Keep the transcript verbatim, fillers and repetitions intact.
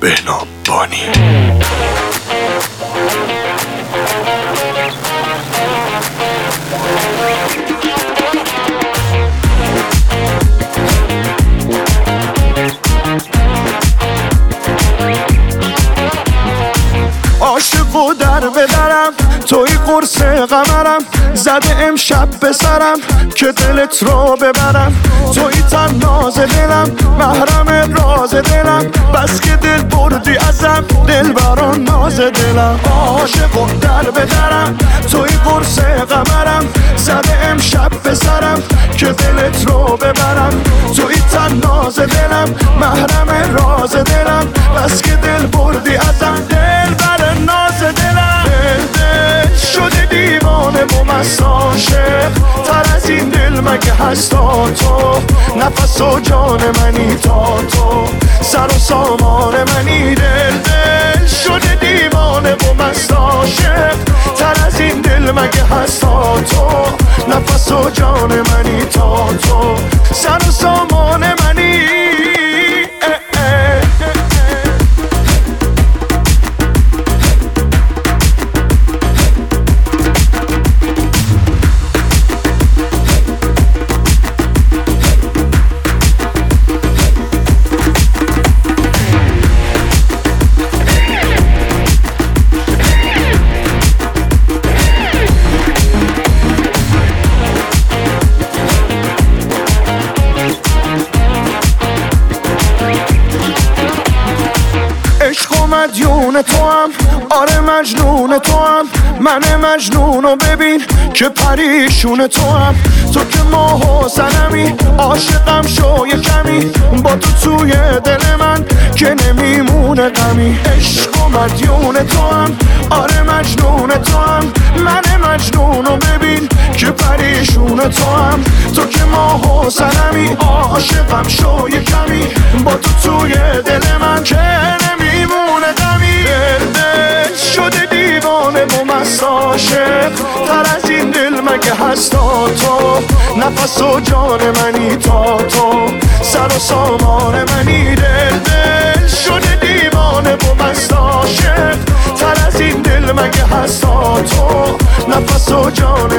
بهنام بانی. عاشق و در بدرم توی قرص قمرم، زده امشب به سرم که دلت رو ببرم. توی تن ناز دلم، محرم راز دلم، بس که دل بردی ازم، دل بران ناز دلم. عاشق و در بدرم توی قرص قمرم، زده امشب به سرم که دلت رو ببرم. توی تن ناز دلم، محرم راز دلم، بس که دل بردی ازم، دل بر ناز دلم. دل دل شده دیوانه و مست عاشق، تر از این دل مگه هستا تو؟ نفس و جان منی تا تو، سر و سامان منی. دل دل شده دیوانه و مست عاشق، تر از این دل مگه هستا تو؟ نفس و جان منی تا تو، سر و سامان منی. مدیون تو هم، آره مجنون تو هم، من مجنونو ببین که پریشون تو هم. تو که ماه و سنمی، عاشقم شو یه کمی، با تو توی دل من که نمیمونه غمی. عشق و مدیون تو هم، آره مجنون تو هم، من مجنونو ببین که پریشون تو هم. تو که ماه و سنمی، عاشقم شو یه کمی، با تو توی دل من که نمیمونه غمی. دل دل شده دیوانه و مست عاشق، تر از این دل مگه هستا تو؟ نفس و جان منی تا تو، سر و سامان منی. دل دل شده دیوانه و مست عاشق، تر از این دل مگه هستا تو؟ نفس و جان